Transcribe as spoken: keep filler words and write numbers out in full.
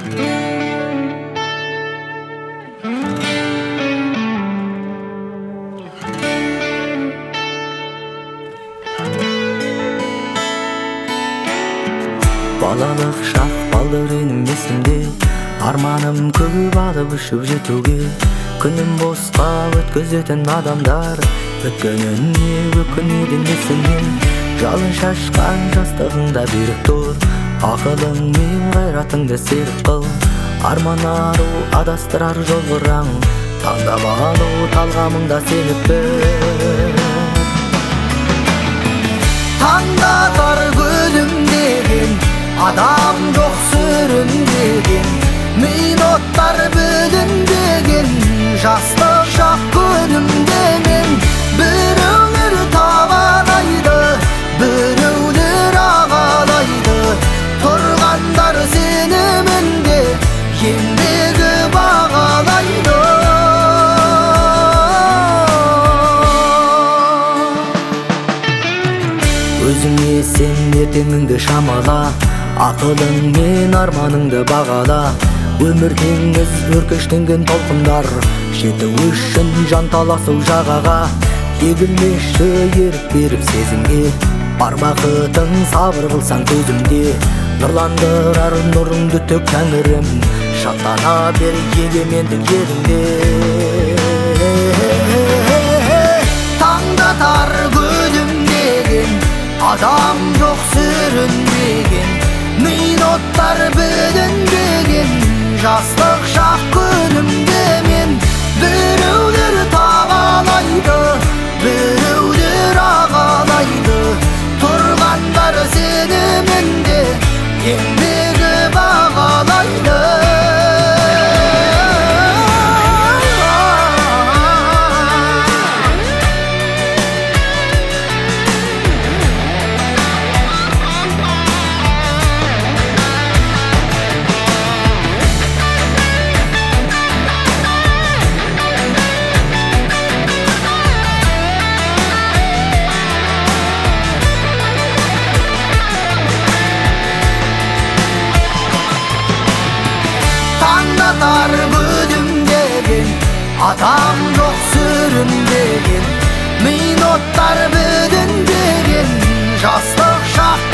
Балалық шақ балдырыным есімде, арманым көп алып ұшып жетуге. Күнім босқа өткізетін адамдар, өткеніне өкінетін есімнен. Жалын шашқан жастығыңда берік тұр, ақылың мен қайратыңды серік қыл. Арман ару адастырар жол бұраң, таңдап алу талғамыңда сеніп бір. Таңдатар күлімдеген, адам жоқ сүрінбеген, минуттар бүлінбеген, жастық шақ күнімдемен. Біреулер табалайды, біреулер ағалайды, тұрғандар сенімінде еңбегі бағалайды. Өзіңе сен ертеңіңді шамала, ақылың мен арманыңды бағала. Өмір теңіз өркештенген толқындар, жету үшін жан таласу жағаға. Егілмеші ерік беріп сезімге, бар бақытың сабыр қылсаң төзімде. Нұрландырар нұрыңды төк тәңірім, шаттана бер егемендік жеріңде. Таңдатар күлімдеген, адам жоқ сүрінбеген, минуттар бүлінбеген, жастық шақ күнімдемен. Біреулер табалайды, біреулер ағалайды, тұрғандар сенімінде еңбегі бағалайды. Таңдатар бүлінбеген, адам жоқ сүрінбеген, минуттар бүлінбеген, жастық шақ